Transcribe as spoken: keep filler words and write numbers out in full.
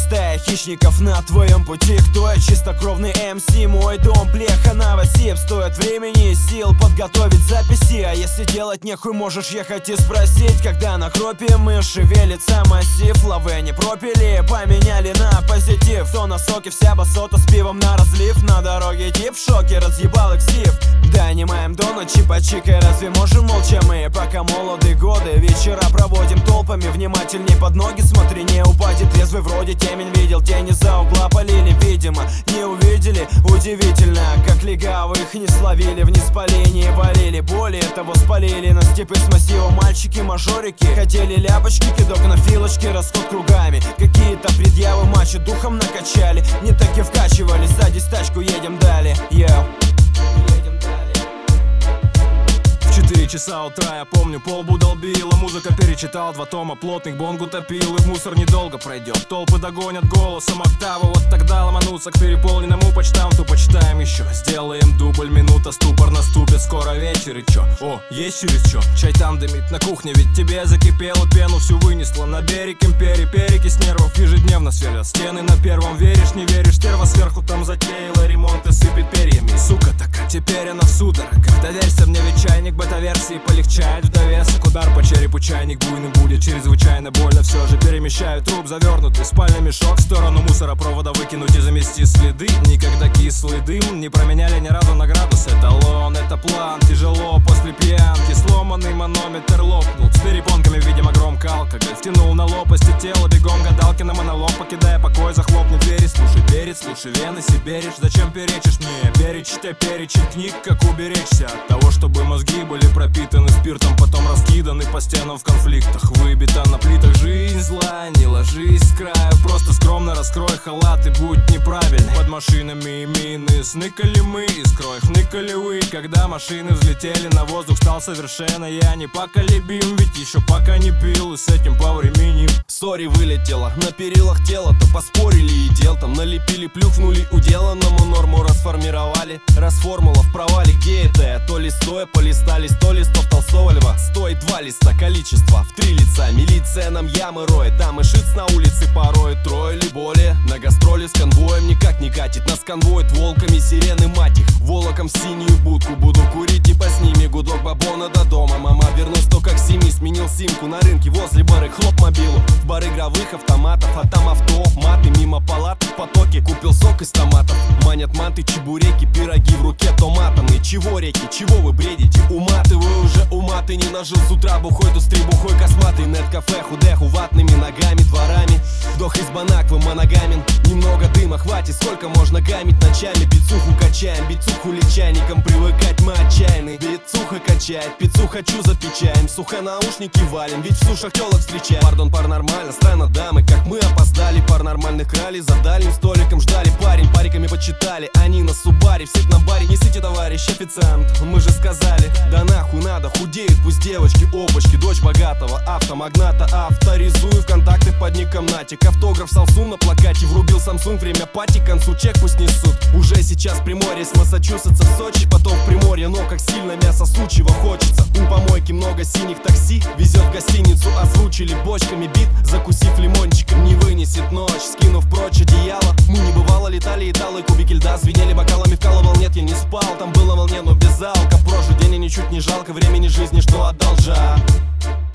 Стая хищников на твоем пути. Кто я? Чистокровный эм си. Мой дом, плеха, новосиб. Стоит времени и сил подготовить записи. А если делать нехуй, можешь ехать и спросить. Когда на кропе мы шевелится массив. Лавы не пропили, поменяли на позитив. То на соке вся басота с пивом на разлив. На дороге тип в шоке, разъебал эксив. Донимаем до ночи по чикой. Разве можем молча мы, пока молоды годы? Вечера проводим толпами, внимательней под ноги смотри, не упадет трезвый вроде. Темень видел, тени за угла полили, видимо не увидели. Удивительно, как легавых не словили. Вниз по линии валили, более того спалили. На степи с массивом мальчики-мажорики. Хотели ляпочки, кидок на филочки, расход кругами. Какие-то предъявы мачо духом накачали. Не таки вкачивали, садись в тачку, едем далее. Йоу. Четыре часа утра, я помню, полбу долбила. Музыка перечитал, два тома плотных бонгу топил. И в мусор недолго пройдет, толпы догонят голосом октаву. Вот тогда ломануться к переполненному почтамту. Почитаем еще, сделаем дубль, минута, ступор наступит. Скоро вечер и чё? О, есть через чё? Чай там дымит на кухне, ведь тебе закипело. Пену всю вынесла на берег империи. Перекись нервов ежедневно сверлят стены на первом. Веришь, не веришь, стерва сверху там затеяла ремонт и сыпет перьями. Сука такая, теперь она в судорогах. Доверься мне, ведь чайник бета-версии полегчает в довесок. Удар по черепу, чайник буйный будет чрезвычайно больно. Все же перемещаю труп, завернутый в спальный мешок. В сторону мусоропровода выкинуть и замести следы. Никогда кислый дым не променяли ни разу на градус. Эталон, это план, тяжело после пьянки. Сломанный манометр лопнул. С перепонками, видимо, громко алкоголь втянул на лопасти тело. Бегом гадалки на монолог, покидая покой, захлопни двери. Слушай, перец, слушай, вены себе речь. Зачем перечишь мне? Перечтя перечень книг, как уберечься от того, чтобы мозги были пропитаны спиртом, потом раскиданы по стенам в конфликтах. Выбита на плитах жизнь зла, не ложись с краю. Просто скромно раскрой халат и будь неправильный. Под машинами мины сныкали мы, искрой хныкали вы. Когда машины взлетели на воздух, стал совершенно я непоколебим. Ведь еще пока не пил и с этим повременим. Сори, вылетела на перилах тела-то поспорили и дел там налепили, плюхнули уделанному норму расформировали. Раз формула в провале, где это я? То ли стоя полистали сто листов Толстого Льва. Стоит два листа, количество в три лица. Милиция нам ямы роет, там и шиц на улице порой. Трое или более, на гастроли с конвоем никак не катит. Нас конвоит волками сирены, мать их. Волоком в синюю будку, буду курить типа с ними. Гудок бабона до дома, мама вернулась только к семи. Сменил симку на рынке возле бары, хлоп мобилу. В бар игровых автоматов, а там автоматы. Мимо палат в потоке, купил сок из томатов. Манят манты, чебуреки, пироги в руке томатомные. Чего реки, чего вы бредите? Уматываю уже уматы, не нажил с утра бухой, тут стрибухой косматый. Нет-кафе, худеху, ватными ногами, дворами. Вдох из банаквы, моногамен. Немного дыма хватит, сколько можно гамить ночами. Бицуху качаем, бицуху лечайником привыкать мы отчаянны. Бицуха качает, пиццу хочу запечаем. Сухо наушники валим, ведь в сушах телок встречаем. Пардон, пар нормально, странно дамы, как мы опоздали. Пар нормальных крали, за дальним столиком ждали. Парень, париками почитали, они на субаре. Всех на баре, несите, товарищ официант. Мы же сказали, да нахуй надо, худеют пусть девочки, опачки. Дочь богатого автомагната, авторизую в контакты под ником Натик. Автограф Самсунг на плакате, врубил Samsung. Время пати, к концу чек пусть несут. Уже сейчас Приморье, с Массачусетса в Сочи, потом в Приморье. Но как сильно мясо сучьего хочется. У помойки много синих такси, везет в гостиницу. Озвучили бочками бит, закусив лимончиком. Не вынесет ночь, скинув прочь одеяло. Мы не бывало летали и талые кубики льда. Звенели бокалами, вкалывал, нет, я не спал. Там было волне, но без алка. Прожит день и ничуть не жалко времени жизни, что одолжа.